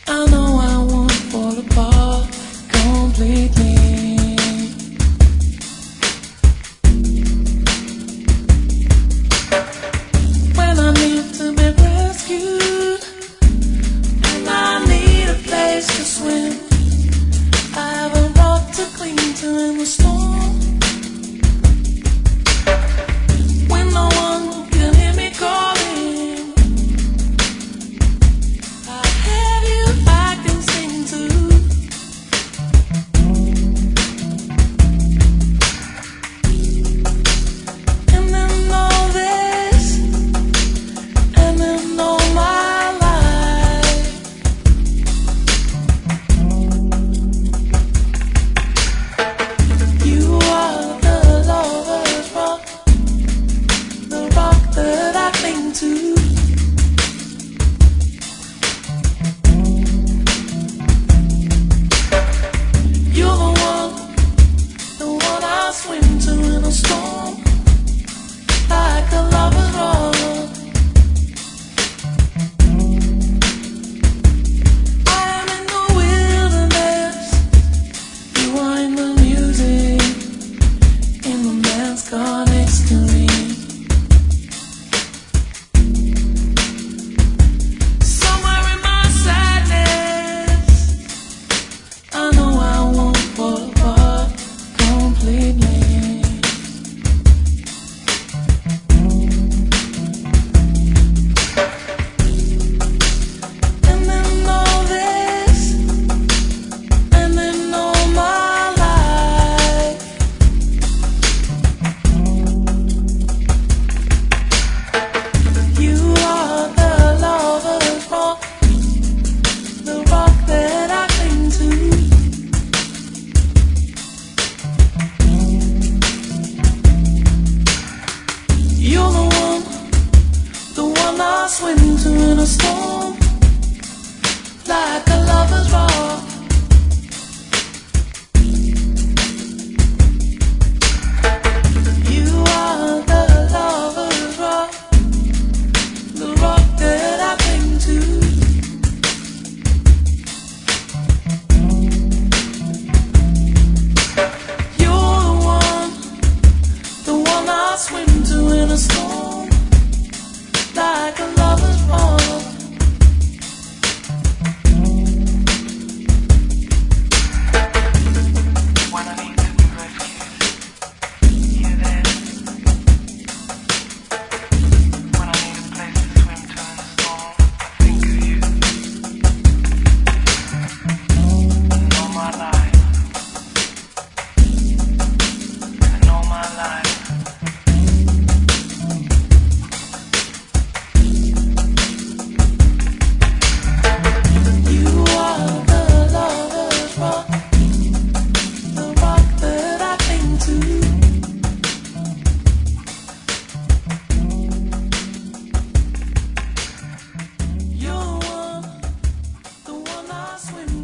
I know I won't fall apart completely. When I need to be rescued, when I need a place to swim, I have a rock to cling to in the storm. When no one can hear me calling, I have you I can sing to. And then all this, and then all my life, you are the lover's rock, the rock that I cling to. You're the one I swim to in a storm, like a lover's rock. I am in the wilderness, you are in the music, in the man's car next to me. Somewhere in my sadness, I know I won't fall apart completely. And then all this, and then all my life, you are the lover's rock, the rock that I cling to. You're the one I swim to in a storm, like a lover's rock. You are the lover's rock, the rock that I cling to. You're the one I swim to in a storm, like a lover's rock. When I need to be rescued, you're there. When I need a place to swim to in a storm, I think of you. And all my life, and all my life. You are the lover's rock, the rock that I cling to. You're the one I swim